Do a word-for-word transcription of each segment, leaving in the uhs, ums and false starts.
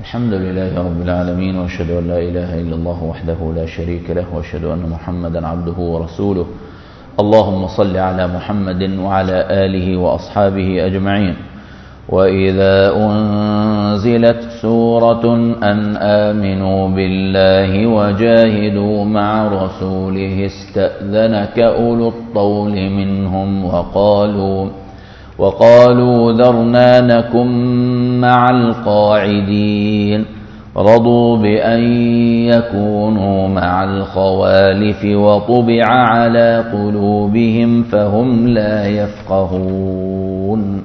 الحمد لله رب العالمين، وأشهد أن لا إله إلا الله وحده لا شريك له، وأشهد أن محمدا عبده ورسوله. اللهم صل على محمد وعلى آله وأصحابه أجمعين. وإذا أنزلت سورة أن آمنوا بالله وجاهدوا مع رسوله استأذنك أولو الطول منهم وقالوا وقالوا ذرنا نكن مع القاعدين. رضوا بأن يكونوا مع الخوالف وطبع على قلوبهم فهم لا يفقهون.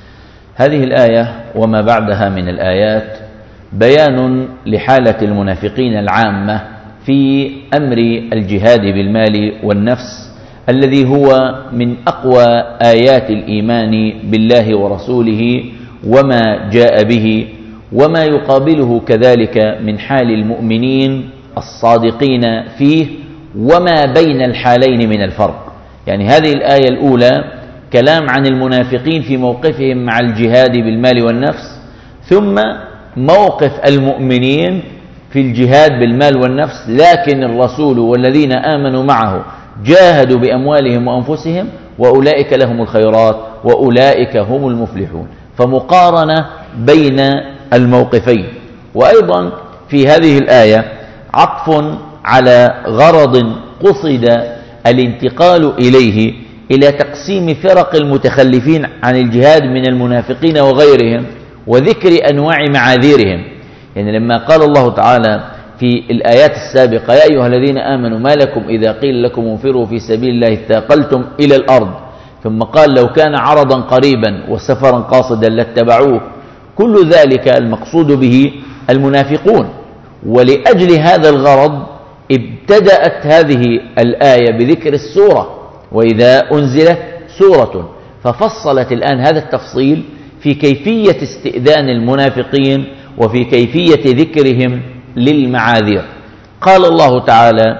هذه الآية وما بعدها من الآيات بيان لحالة المنافقين العامة في أمر الجهاد بالمال والنفس، الذي هو من أقوى آيات الإيمان بالله ورسوله وما جاء به، وما يقابله كذلك من حال المؤمنين الصادقين فيه، وما بين الحالين من الفرق. يعني هذه الآية الأولى كلام عن المنافقين في موقفهم مع الجهاد بالمال والنفس، ثم موقف المؤمنين في الجهاد بالمال والنفس، لكن الرسول والذين آمنوا معه جاهدوا بأموالهم وأنفسهم وأولئك لهم الخيرات وأولئك هم المفلحون. فمقارنة بين الموقفين. وأيضا في هذه الآية عطف على غرض قصد الانتقال إليه إلى تقسيم فرق المتخلفين عن الجهاد من المنافقين وغيرهم، وذكر أنواع معاذيرهم. يعني لما قال الله تعالى في الآيات السابقة: يا أيها الذين آمنوا ما لكم إذا قيل لكم انفروا في سبيل الله اثاقلتم إلى الأرض، ثم قال: لو كان عرضا قريبا وسفرا قاصدا لاتبعوه. كل ذلك المقصود به المنافقون. ولأجل هذا الغرض ابتدأت هذه الآية بذكر السورة: وإذا أنزلت سورة. ففصلت الآن هذا التفصيل في كيفية استئذان المنافقين وفي كيفية ذكرهم للمعاذير. قال الله تعالى: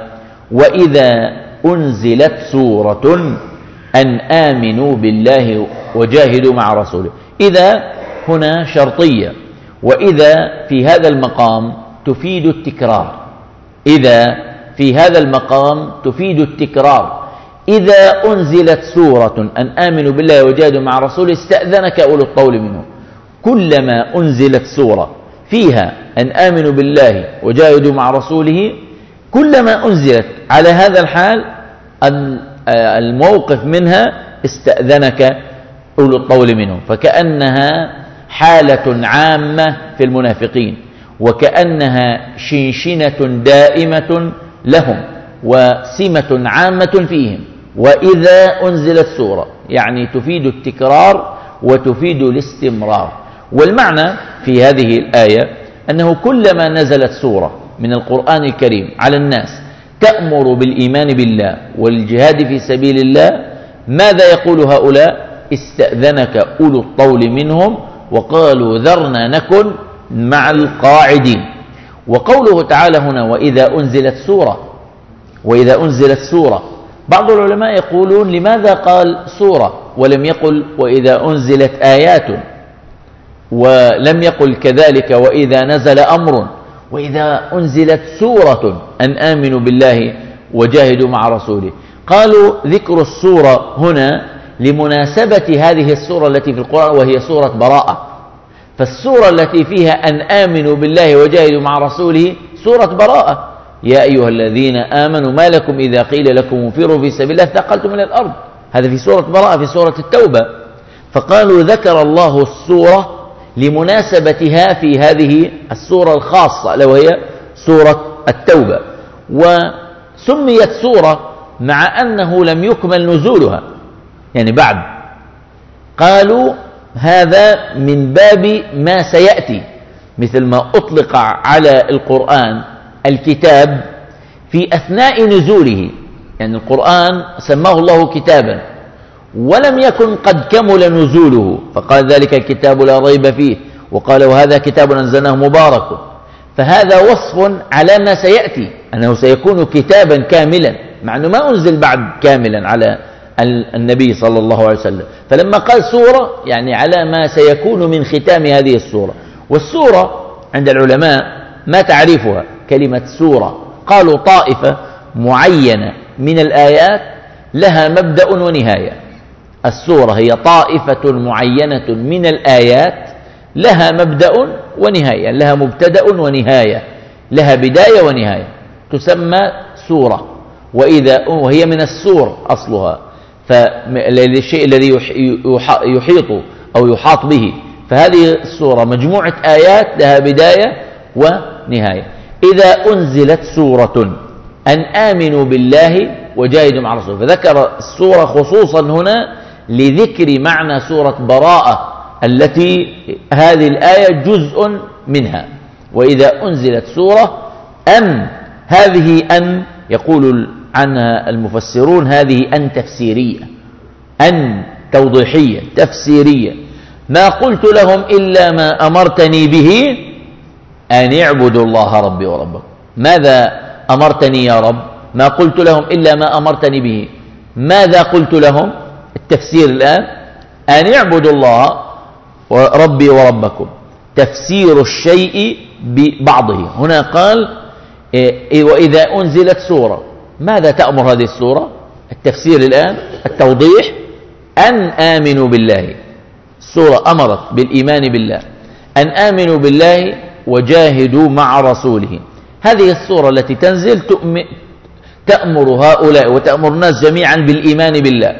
وإذا أنزلت سورة أن آمنوا بالله وجاهدوا مع رسوله. إذا هنا شرطية، وإذا في هذا المقام تفيد التكرار. إذا في هذا المقام تفيد التكرار. إذا أنزلت سورة أن آمنوا بالله وجاهدوا مع رسوله استأذنك أولو الطول منهم. كلما أنزلت سورة فيها أن آمنوا بالله وجاهدوا مع رسوله، كلما أنزلت على هذا الحال الموقف منها استأذنك أولو الطول منهم. فكأنها حالة عامة في المنافقين، وكأنها شنشنة دائمة لهم وسمة عامة فيهم. وإذا أنزلت سورة يعني تفيد التكرار وتفيد الاستمرار. والمعنى في هذه الآية أنه كلما نزلت سورة من القرآن الكريم على الناس تأمر بالإيمان بالله والجهاد في سبيل الله، ماذا يقول هؤلاء؟ استأذنك أولو الطول منهم وقالوا ذرنا نكن مع القاعدين. وقوله تعالى هنا: وإذا أنزلت سورة، وإذا أنزلت سورة، بعض العلماء يقولون: لماذا قال سورة ولم يقل وإذا أنزلت آيات، ولم يقل كذلك وإذا نزل أمر؟ وإذا أنزلت سورة أن آمنوا بالله وجاهدوا مع رسوله. قالوا: ذكر السورة هنا لمناسبة هذه السورة التي في القرآن وهي سورة براءة. فالسورة التي فيها أن آمنوا بالله وجاهدوا مع رسوله سورة براءة: يا أيها الذين آمنوا ما لكم إذا قيل لكم انفروا في سبيل الله اثاقلتم إلى الأرض. هذا في سورة براءة في سورة التوبة. فقالوا ذكر الله السورة لمناسبتها في هذه السورة الخاصة لو هي سورة التوبة. وسميت سورة مع أنه لم يكمل نزولها، يعني بعد. قالوا هذا من باب ما سيأتي، مثل ما أطلق على القرآن الكتاب في أثناء نزوله. يعني القرآن سماه الله كتابا ولم يكن قد كمل نزوله، فقال ذلك الكتاب لا ريب فيه، وقال وهذا كتاب أنزلناه مبارك. فهذا وصف على ما سيأتي، أنه سيكون كتابا كاملا، مع أنه ما أنزل بعد كاملا على النبي صلى الله عليه وسلم. فلما قال سورة يعني على ما سيكون من ختام هذه السورة. والسورة عند العلماء ما تعريفها كلمة سورة؟ قالوا طائفة معينة من الآيات لها مبدأ ونهاية. السورة هي طائفة معينة من الآيات لها مبدأ ونهاية، لها مبتدأ ونهاية، لها بداية ونهاية، تسمى سورة. وإذا وهي من السور أصلها، فالشيء الذي يحيط أو يحاط به، فهذه السورة مجموعة آيات لها بداية ونهاية. إذا أنزلت سورة أن آمنوا بالله وجاهدوا مع رسوله، فذكر السورة خصوصا هنا لذكر معنى سورة براءة التي هذه الآية جزء منها. وإذا أنزلت سورة أن، هذه أن يقول عنها المفسرون هذه أن تفسيرية، أن توضيحية تفسيرية. ما قلت لهم إلا ما أمرتني به أن اعبدوا الله ربي وربكم. ماذا أمرتني يا رب؟ ما قلت لهم إلا ما أمرتني به. ماذا قلت لهم؟ التفسير الآن أن اعبدوا الله ربي وربكم، تفسير الشيء ببعضه. هنا قال وإذا أنزلت سورة، ماذا تأمر هذه السورة؟ التفسير الآن التوضيح أن آمنوا بالله. السورة أمرت بالإيمان بالله، أن آمنوا بالله وجاهدوا مع رسوله. هذه السورة التي تنزل تأمر هؤلاء وتأمر الناس جميعا بالإيمان بالله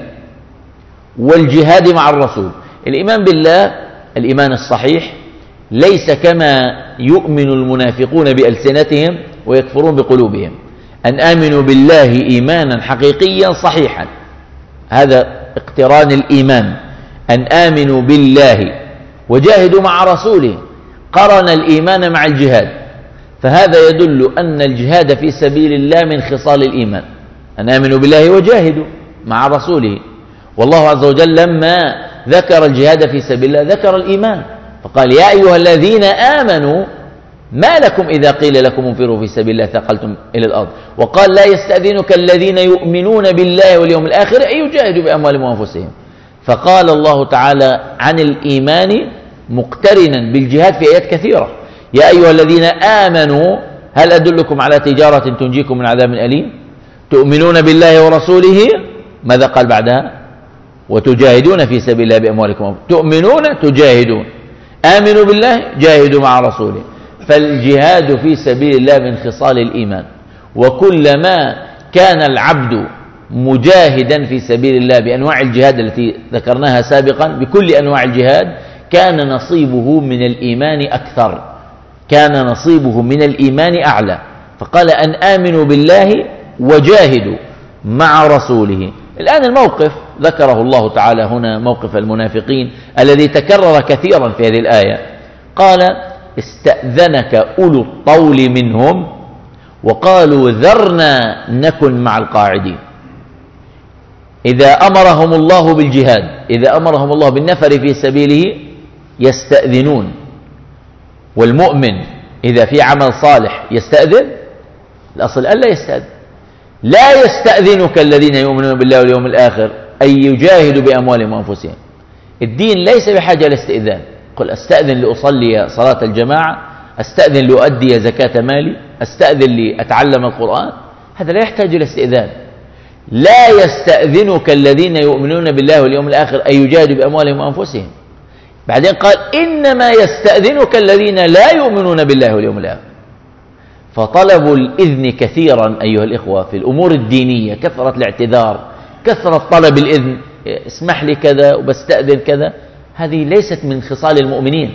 والجهاد مع الرسول. الإيمان بالله الإيمان الصحيح ليس كما يؤمن المنافقون بألسنتهم ويكفرون بقلوبهم. أن آمنوا بالله إيمانا حقيقيا صحيحا، هذا اقتران الإيمان. أن آمنوا بالله وجاهدوا مع رسوله، قرن الإيمان مع الجهاد، فهذا يدل أن الجهاد في سبيل الله من خصال الإيمان. أن آمنوا بالله وجاهدوا مع رسوله. والله عز وجل لما ذكر الجهاد في سبيل الله ذكر الإيمان، فقال يا أيها الذين آمنوا ما لكم إذا قيل لكم انفروا في سبيل الله ثقلتم إلى الأرض. وقال لا يستأذنك الذين يؤمنون بالله واليوم الآخر أن يجاهدوا بأموالهم وأنفسهم. فقال الله تعالى عن الإيمان مقترنا بالجهاد في آيات كثيرة. يا أيها الذين آمنوا هل أدلكم على تجارة تنجيكم من عذاب أليم؟ تؤمنون بالله ورسوله، ماذا قال بعدها؟ وتجاهدون في سبيل الله بأموالكم. تؤمنون تجاهدون، آمنوا بالله جاهدوا مع رسوله. فالجهاد في سبيل الله من خصال الإيمان، وكلما كان العبد مجاهدا في سبيل الله بأنواع الجهاد التي ذكرناها سابقا، بكل أنواع الجهاد، كان نصيبه من الإيمان أكثر، كان نصيبه من الإيمان أعلى. فقال أن آمنوا بالله وجاهدوا مع رسوله. الآن الموقف ذكره الله تعالى هنا موقف المنافقين الذي تكرر كثيرا في هذه الآية. قال استأذنك أولو الطول منهم وقالوا ذرنا نكن مع القاعدين. إذا أمرهم الله بالجهاد، إذا أمرهم الله بالنفر في سبيله يستأذنون. والمؤمن إذا في عمل صالح يستأذن، الأصل ألا يستأذن. لا يستأذنك الذين يؤمنون بالله واليوم الآخر أن يجاهدوا بأموالهم وأنفسهم. الدين ليس بحاجة لاستئذان. قل أستأذن لأصلي صلاة الجماعة، أستأذن لأؤدي زكاة مالي، أستأذن لأتعلم القرآن، هذا لا يحتاج إلى استئذان. لا يستأذنك الذين يؤمنون بالله واليوم الآخر أن يجاهدوا بأموالهم وأنفسهم. بعدين قال إنما يستأذنك الذين لا يؤمنون بالله واليوم الآخر. فطلب الإذن كثيرا أيها الإخوة في الأمور الدينية، كثرة الاعتذار، كثرة طلب الإذن، اسمح لي كذا وبستأذن كذا، هذه ليست من خصال المؤمنين.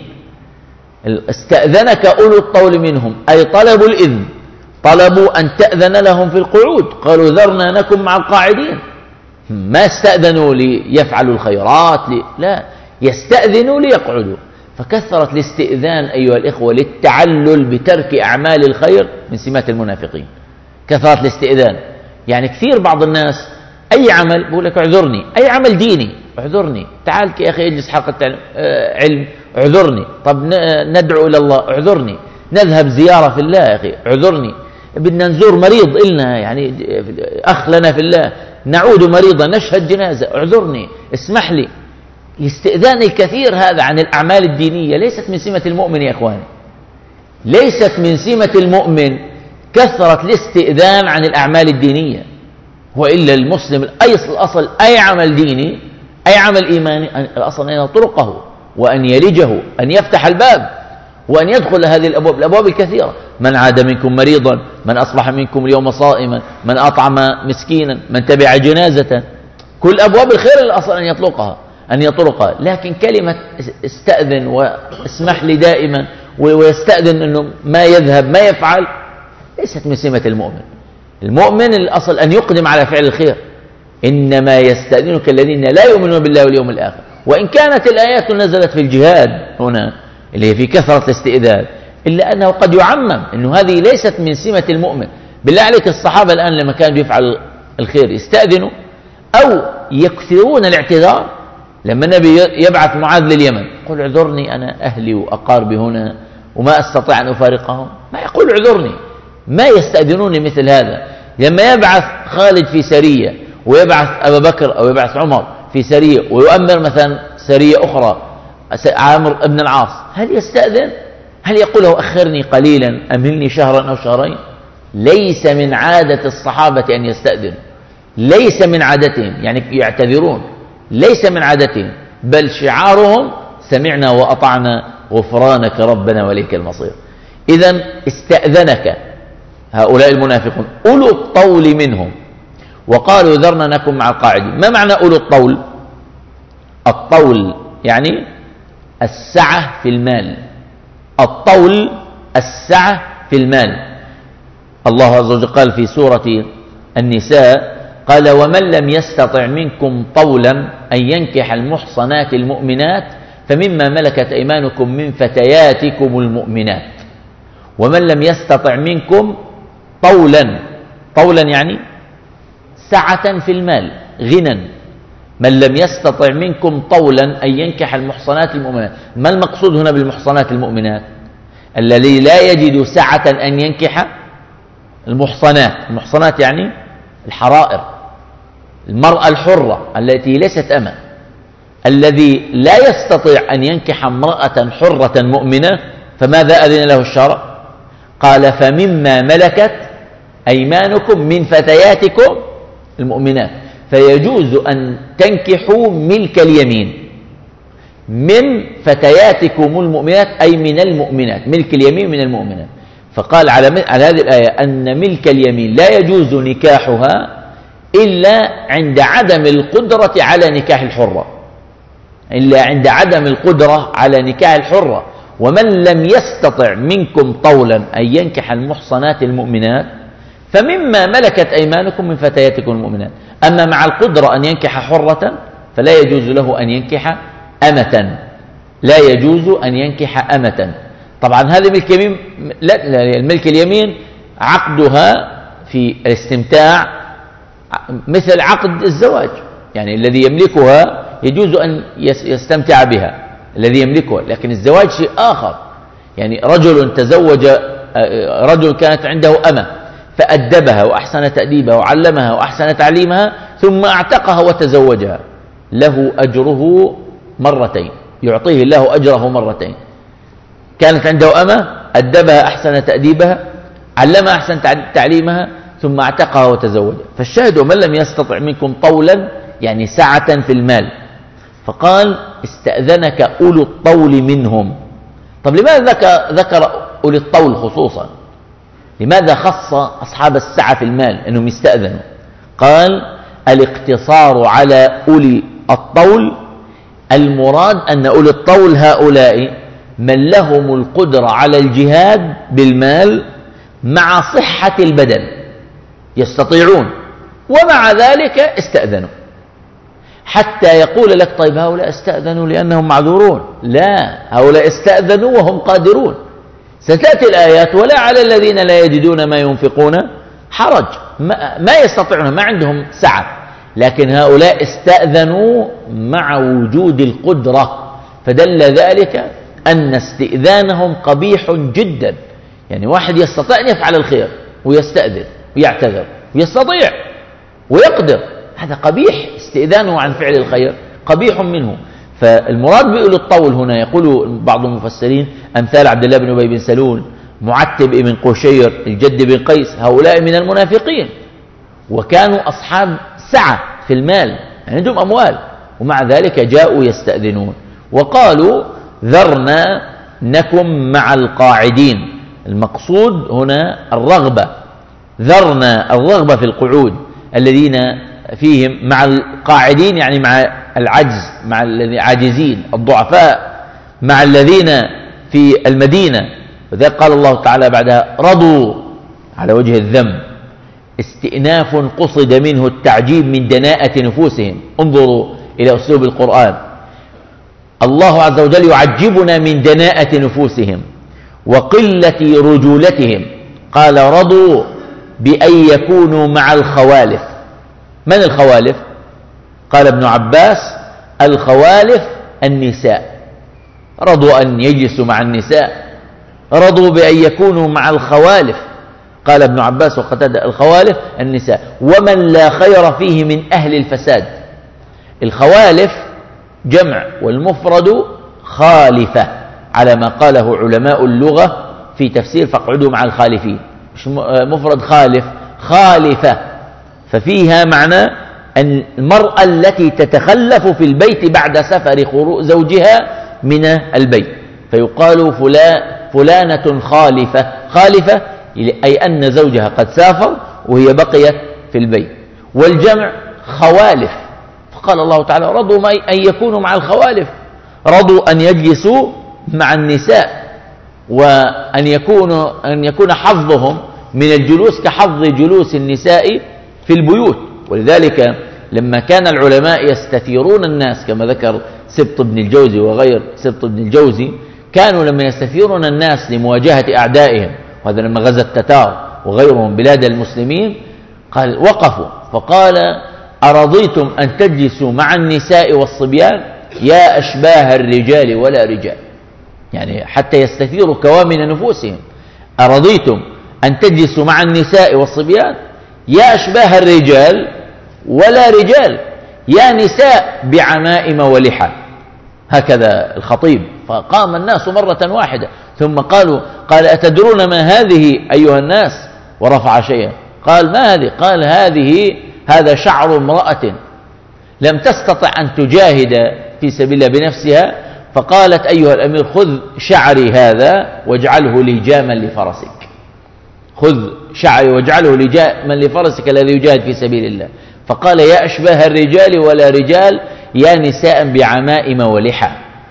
استأذنك أولو الطول منهم أي طلبوا الإذن، طلبوا أن تأذن لهم في القعود، قالوا ذرنا نكن مع القاعدين. ما استأذنوا ليفعلوا الخيرات، لا، يستأذنوا ليقعدوا. فكثرت الاستئذان أيها الإخوة للتعلل بترك أعمال الخير من سمات المنافقين. كثرت الاستئذان، يعني كثير بعض الناس أي عمل بقول لك اعذرني، أي عمل ديني اعذرني، تعال يا أخي اجلس حلقة علم اعذرني، طب ندعو إلى الله اعذرني، نذهب زيارة في الله يا أخي اعذرني، بدنا نزور مريض إلنا يعني أخ لنا في الله، نعود مريضا، نشهد جنازة اعذرني، اسمح لي. الاستئذان الكثير هذا عن الأعمال الدينية ليست من سمة المؤمن يا إخواني. ليست من سمة المؤمن كثرة الاستئذان عن الأعمال الدينية، وإلا المسلم الأصل الأصل أي عمل ديني أي عمل إيماني الأصل أن يطرقه وأن يلجه، أن يفتح الباب وأن يدخل هذه الأبواب، الأبواب الكثيرة. من عاد منكم مريضا، من أصبح منكم اليوم صائما، من أطعم مسكينا، من تبع جنازة، كل أبواب الخير الأصل أن يطلقها أن يطرقها. لكن كلمة استأذن واسمح لي دائما ويستأذن أنه ما يذهب ما يفعل ليست من سمة المؤمن. المؤمن الأصل أن يقدم على فعل الخير، إنما يستأذنك الذين لا يؤمنون بالله واليوم الآخر. وإن كانت الآيات نزلت في الجهاد هنا اللي هي في كثرة الاستئذان، إلا أنه قد يعمم أنه هذه ليست من سمة المؤمن. بالله عليك الصحابة الآن لما كانوا يفعلوا الخير يستأذنوا أو يكثرون الاعتذار. لما النبي يبعث معاذ لليمن يقول اعذرني أنا أهلي وأقاربي هنا وما أستطيع أن أفارقهم، ما يقول اعذرني، ما يستأذنون مثل هذا. لما يبعث خالد في سرية ويبعث أبا بكر أو يبعث عمر في سرية ويؤمر مثلا سرية أخرى عامر ابن العاص، هل يستأذن؟ هل يقول له أخرني قليلا أمهلني شهرا أو شهرين؟ ليس من عادة الصحابة أن يستأذنوا، ليس من عادتهم، يعني يعتذرون، ليس من عادتهم، بل شعارهم سمعنا وأطعنا غفرانك ربنا وإليك المصير. إذن استأذنك هؤلاء المنافقون أولو الطول منهم وقالوا ذرنا نكن مع القاعدين. ما معنى أولو الطول؟ الطول يعني السعة في المال، الطول السعة في المال. الله عز وجل قال في سورة النساء قال ومن لم يستطع منكم طولا أن ينكح المحصنات المؤمنات فمما ملكت أيمانكم من فتياتكم المؤمنات. ومن لم يستطع منكم طولا، طولا يعني سعة في المال، غنى. من لم يستطع منكم طولا أن ينكح المحصنات المؤمنات. ما المقصود هنا بالمحصنات المؤمنات؟ الذي لا يجد سعة أن ينكح المحصنات. المحصنات يعني الحرائر، المرأة الحرة التي ليست أمة. الذي لا يستطيع أن ينكح امرأة حرة مؤمنة فماذا أذن له الشرع؟ قال فمما ملكت أيمانكم من فتياتكم المؤمنات. فيجوز أن تنكحوا ملك اليمين من فتياتكم المؤمنات، أي من المؤمنات، ملك اليمين من المؤمنات. فقال على على هذه الآية أن ملك اليمين لا يجوز نكاحها إلا عند عدم القدرة على نكاح الحرة، إلا عند عدم القدرة على نكاح الحرة. ومن لم يستطع منكم طولا أن ينكح المحصنات المؤمنات فمما ملكت أيمانكم من فتياتكم المؤمنات. أما مع القدرة أن ينكح حرة فلا يجوز له أن ينكح أمة، لا يجوز أن ينكح أمة. طبعا هذا ملك يمين، لا الملك اليمين عقدها في الاستمتاع مثل عقد الزواج، يعني الذي يملكها يجوز أن يستمتع بها الذي يملكها، لكن الزواج شيء آخر. يعني رجل تزوج رجل كانت عنده أمة فأدبها وأحسن تأديبها وعلمها وأحسن تعليمها ثم اعتقها وتزوجها، له أجره مرتين، يعطيه الله أجره مرتين. كانت عنده أمة أدبها أحسن تأديبها علمها أحسن تعليمها ثم اعتقها وتزوجها. فالشاهد من لم يستطع منكم طولا يعني سعة في المال. فقال استأذنك أولو الطول منهم. طب لماذا ذكر أولي الطول خصوصا؟ لماذا خص أصحاب السعة في المال أنهم يستأذنوا؟ قال الاقتصار على أولي الطول، المراد أن أولي الطول هؤلاء من لهم القدرة على الجهاد بالمال مع صحة البدن، يستطيعون ومع ذلك استأذنوا. حتى يقول لك طيب هؤلاء استأذنوا لأنهم معذورون، لا، هؤلاء استأذنوا وهم قادرون. ستأتي الآيات ولا على الذين لا يجدون ما ينفقون حرج، ما يستطيعون، ما عندهم سعة، لكن هؤلاء استأذنوا مع وجود القدرة، فدل ذلك أن استئذانهم قبيح جدا. يعني واحد يستطيع أن يفعل الخير ويستأذن ويعتذر ويستطيع ويقدر، هذا قبيح. استئذانه عن فعل الخير قبيح منه. فالمراد بأولي الطول هنا يقول بعض المفسرين أمثال عبد الله بن أبي بن سلول معتب بن قشير الجد بن قيس، هؤلاء من المنافقين، وكانوا أصحاب سعة في المال، يعني عندهم أموال، ومع ذلك جاءوا يستأذنون وقالوا ذرنا نكن مع القاعدين. المقصود هنا الرغبة، ذرنا الرغبة في القعود، الذين فيهم مع القاعدين يعني مع العجز، مع العاجزين الضعفاء، مع الذين في المدينة. وذلك قال الله تعالى بعدها رضوا على وجه الذم، استئناف قصد منه التعجيب من دناءة نفوسهم. انظروا إلى أسلوب القرآن، الله عز وجل يعجبنا من دناءة نفوسهم وقلة رجولتهم. قال رضوا بأن يكونوا مع الخوالف. من الخوالف؟ قال ابن عباس الخوالف النساء، رضوا أن يجلسوا مع النساء، رضوا بأن يكونوا مع الخوالف. قال ابن عباس وقتادة الخوالف النساء ومن لا خير فيه من أهل الفساد. الخوالف جمع والمفرد خالفة، على ما قاله علماء اللغة في تفسير فاقعدوا مع الخالفين، مش مفرد خالف، خالفة، ففيها معنى أن المرأة التي تتخلف في البيت بعد سفر خروج زوجها من البيت، فيقال فلانة خالفة. خالفة أي أن زوجها قد سافر وهي بقيت في البيت. والجمع خوالف، فقال الله تعالى رضوا أن يكونوا مع الخوالف، رضوا أن يجلسوا مع النساء، وأن يكونوا أن يكون حظهم من الجلوس كحظ جلوس النساء في البيوت. ولذلك لما كان العلماء يستثيرون الناس كما ذكر سبط بن الجوزي وغير سبط بن الجوزي، كانوا لما يستثيرون الناس لمواجهة أعدائهم، وهذا لما غزا التتار وغيرهم بلاد المسلمين، قال وقفوا فقال أرضيتم أن تجلسوا مع النساء والصبيان يا أشباه الرجال ولا رجال، يعني حتى يستثيروا كوامن نفوسهم. أرضيتم أن تجلسوا مع النساء والصبيان يا أشباه الرجال ولا رجال، يا نساء بعمائم ولحى. هكذا الخطيب، فقام الناس مرة واحدة ثم قالوا قال أتدرون ما هذه أيها الناس؟ ورفع شيئا، قال ما هذه؟ قال هذه هذا شعر امرأة لم تستطع أن تجاهد في سبيل الله بنفسها، فقالت أيها الأمير خذ شعري هذا واجعله لجاما لفرسك، خذ شعري واجعله لجاما لفرسك الذي يجاهد في سبيل الله. فقال يا أشباه الرجال ولا رجال، يا نساء بعمائم ولحى.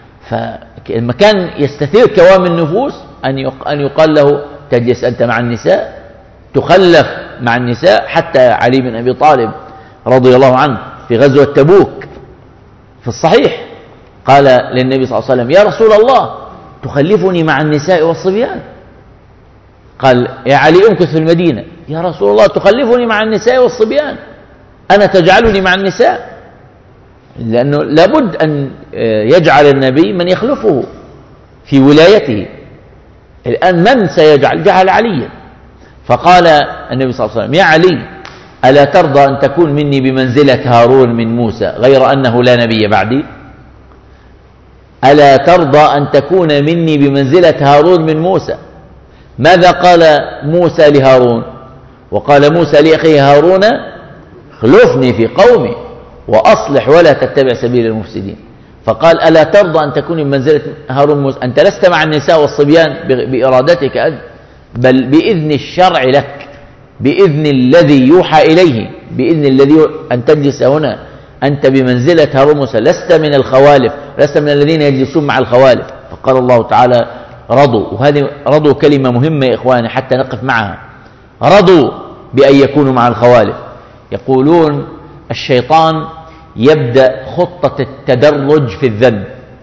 فلما كان يستثير كوام النفوس أن يقال له تجلس أنت مع النساء، تخلف مع النساء. حتى علي بن أبي طالب رضي الله عنه في غزوة تبوك في الصحيح قال للنبي صلى الله عليه وسلم يا رسول الله تخلفني مع النساء والصبيان؟ قال يا علي امكث في المدينة. يا رسول الله تخلفني مع النساء والصبيان، أنا تجعلني مع النساء؟ لأنه لابد أن يجعل النبي من يخلفه في ولايته. الآن من سيجعل؟ جعل عليا. فقال النبي صلى الله عليه وسلم يا علي ألا ترضى أن تكون مني بمنزلة هارون من موسى غير أنه لا نبي بعدي؟ ألا ترضى أن تكون مني بمنزلة هارون من موسى؟ ماذا قال موسى لهارون؟ وقال موسى لأخيه هارون خلفني في قومي وأصلح ولا تتبع سبيل المفسدين. فقال ألا ترضى أن تكون بمنزلة هارون موسى؟ أنت لست مع النساء والصبيان بإرادتك أنت، بل بإذن الشرع لك، بإذن الذي يوحى إليه، بإذن الذي أن تجلس هنا أنت بمنزلة هارون موسى، لست من الخوالف، لست من الذين يجلسون مع الخوالف. فقال الله تعالى رضوا، وهذه رضوا كلمة مهمة يا إخواني حتى نقف معها، رضوا بأن يكونوا مع الخوالف. يقولون الشيطان يبدأ خطة التدرج في الذنب.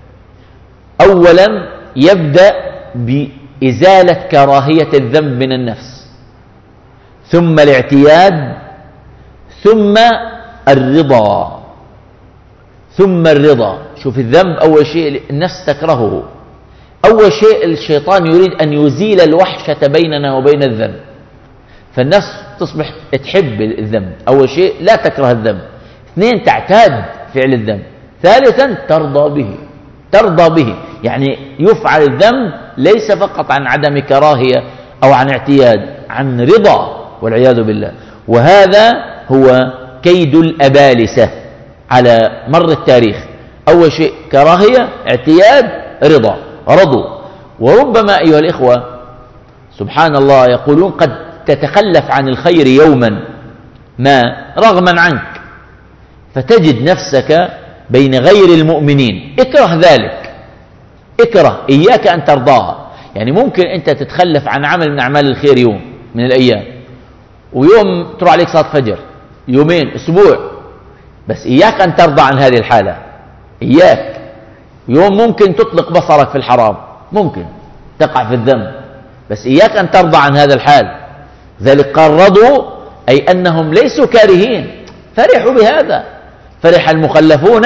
أولا يبدأ بإزالة كراهية الذنب من النفس، ثم الاعتياد، ثم الرضا، ثم الرضا. شوف الذنب أول شيء النفس تكرهه، أول شيء الشيطان يريد أن يزيل الوحشة بيننا وبين الذنب، فالنفس تصبح تحب الذنب. أول شيء لا تكره الذنب، اثنين تعتاد فعل الذنب، ثالثا ترضى به. ترضى به يعني يفعل الذنب ليس فقط عن عدم كراهية أو عن اعتياد، عن رضا والعياذ بالله. وهذا هو كيد الأبالسة على مر التاريخ. أول شيء كراهية، اعتياد، رضا، رضوا. وربما أيها الإخوة سبحان الله يقولون قد تتخلف عن الخير يوما ما رغما عنك، فتجد نفسك بين غير المؤمنين. اكره ذلك، اكره، إياك أن ترضاها. يعني ممكن أنت تتخلف عن عمل من أعمال الخير يوم من الأيام، ويوم تروح عليك صلاة فجر، يومين، أسبوع، بس إياك أن ترضى عن هذه الحالة. إياك. يوم ممكن تطلق بصرك في الحرام، ممكن تقع في الذنب، بس إياك أن ترضى عن هذا الحال. ذلك قال رضوا، أي أنهم ليسوا كارهين، فرحوا بهذا. فرح المخلفون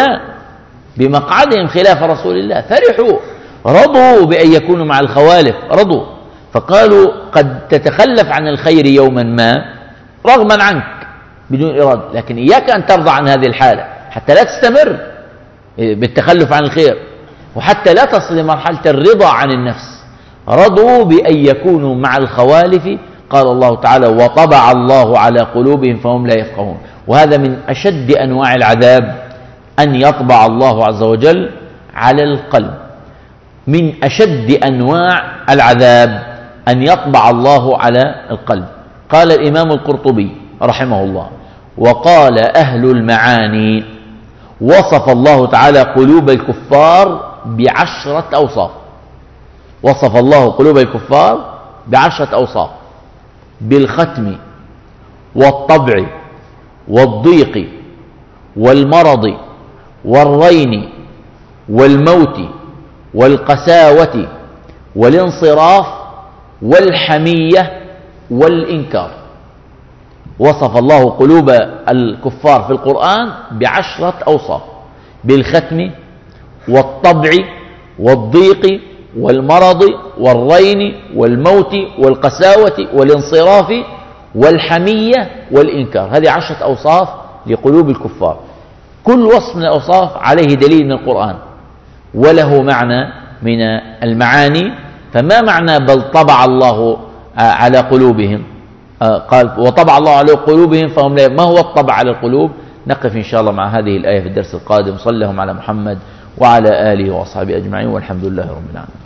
بمقعدهم خلاف رسول الله، فرحوا، رضوا بأن يكونوا مع الخوالف، رضوا. فقالوا قد تتخلف عن الخير يوما ما رغما عنك بدون إرادة، لكن إياك أن ترضى عن هذه الحالة حتى لا تستمر بالتخلف عن الخير، وحتى لا تصل لمرحلة الرضا عن النفس. رضوا بأن يكونوا مع الخوالف. قال الله تعالى وطبع الله على قلوبهم فهم لا يفقهون. وهذا من أشد أنواع العذاب، أن يطبع الله عز وجل على القلب. من أشد أنواع العذاب أن يطبع الله على القلب. قال الإمام القرطبي رحمه الله: وقال أهل المعاني وصف الله تعالى قلوب الكفار بعشرة أوصاف. وصف الله قلوب الكفار بعشرة أوصاف: بالختم والطبع والضيق والمرض والرين والموت والقساوة والانصراف والحمية والإنكار. وصف الله قلوب الكفار في القرآن بعشرة أوصاف: بالختم والطبع والضيق والمرض والرين والموت والقساوة والانصراف والحمية والإنكار. هذه عشرة أوصاف لقلوب الكفار. كل وصف من الأوصاف عليه دليل من القرآن وله معنى من المعاني. فما معنى بل طبع الله على قلوبهم؟ قال وطبع الله على قلوبهم فهم لا. ما هو الطبع على القلوب؟ نقف إن شاء الله مع هذه الآية في الدرس القادم. صلى الله على محمد وعلى آله وأصحابه أجمعين، والحمد لله رب العالمين.